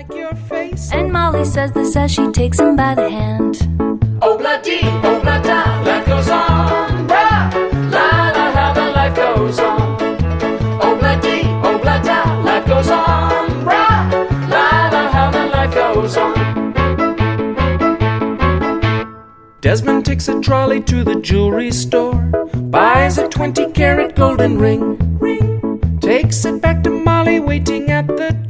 like your face. And Molly says this as she takes him by the hand. Obla-dee, obla-da, life goes on. Bra, la la, how the life goes on. Obla-dee, obla-da, life goes on. Bra, la la, how the life goes on. Desmond takes a trolley to the jewelry store, buys a 20-carat golden ring, takes it back to Molly waiting at the